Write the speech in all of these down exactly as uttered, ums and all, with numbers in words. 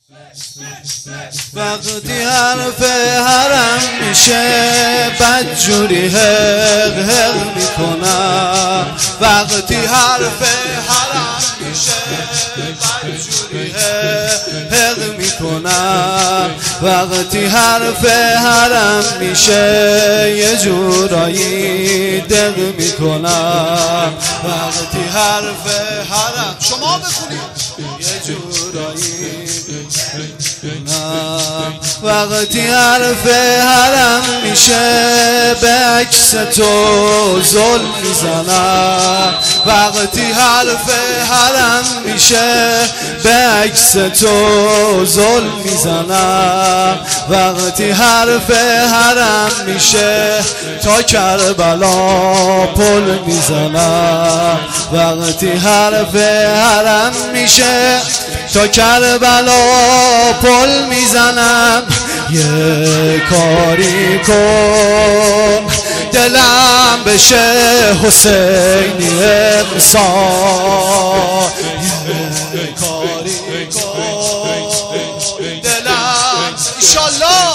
وقتی حرف حرم میشه بدجوری حق حق میکنم. وقتی حرف حرم میشه بدجوری حق حق میکنم. وقتی حرف حرم میشه یه جورایی دق میکنم. وقتی حرف حرم شما بخونید یه جورایی وقتی حرف حرم میشه به عکس تو ظلم میزنم. وقتی حرف حرم میشه به عکس تو ظلم میزنم. وقتی حرف حرم میشه تا کربلا پل میزنم. وقتی حرف حرم میشه تا کربلا پل میزنم. یه کاری کن دلم بشه حسینی امسال. یه کاری کن دلم انشالله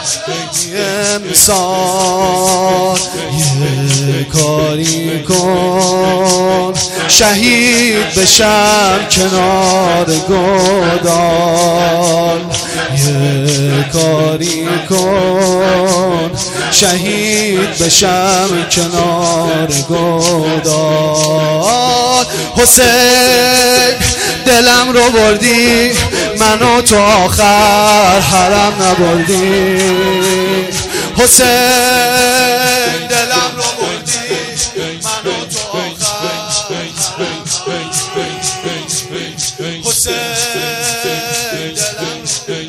امسال. یه کاری کن شهید بشم کنار گودال. یه کاری کن شهید بشم کنار گودال. حسین دلم رو بردی منو تو آخر حرم نبردی. حسین دلم رو بردی منو تو آخر حسین دلم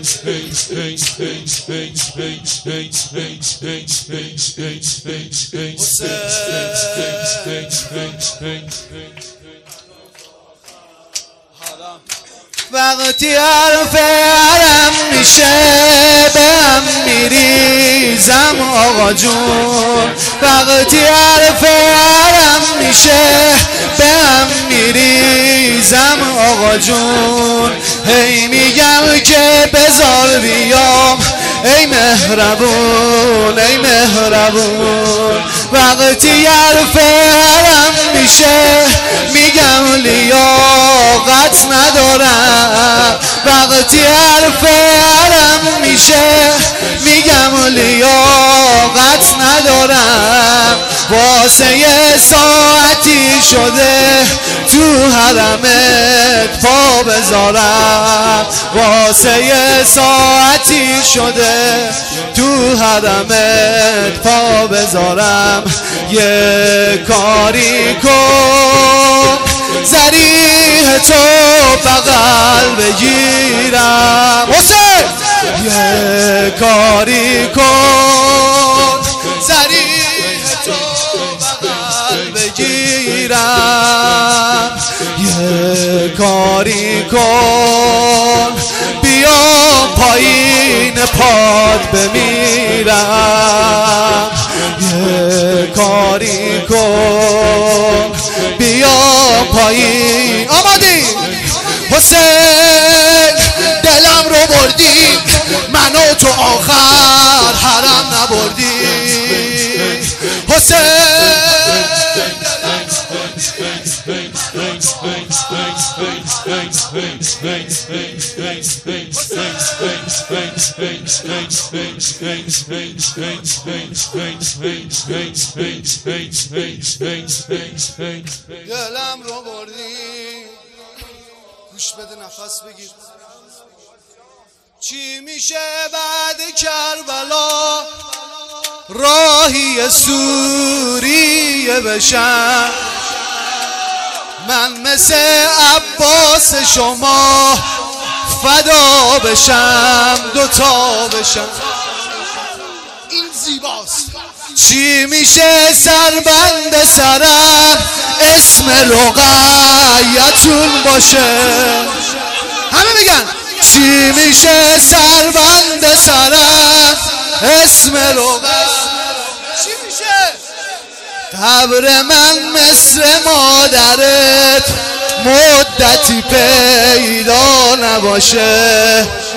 وقتی حرف حرم میشه به هم میریزم آقا جون. وقتی حرف حرم میشه به هم میریزم آقا جون. هی میگم که بذار بیام ای مهربون ای مهربون. وقتی حرف حرم میشه میگم لیاقت ندارم. وقتی حرف حرم میشه میگم لیاقت ندارم. واسه یه ساعتی شده تو حرمت پا بذارم. واسه یه ساعتی شده تو حرمت پا بذارم. یه کاری کن ذریح تو بغل بگیرم. حسین یه کاری کن ذریح تو بغل بگیرم. یه کاری کن بیا پایین پاد بمیرم. یه کاری کن بیا پایین. آمادی حسین دلم رو بردی منو تو آخر حرم نبردی. حسین دلم رو بردی. گوش بده نفس بگیر. چی میشه بعد کربلا راهی سوریه بشم. من مثل عباس شما فدا بشم دوتا بشم. این زیباست. چی میشه سربند سرم اسم رقیتون باشه. همه میگن چی میشه سربند سرم اسم رقیتون چی میشه. قبر من مثل مادرت مدتی پیدا نباشه.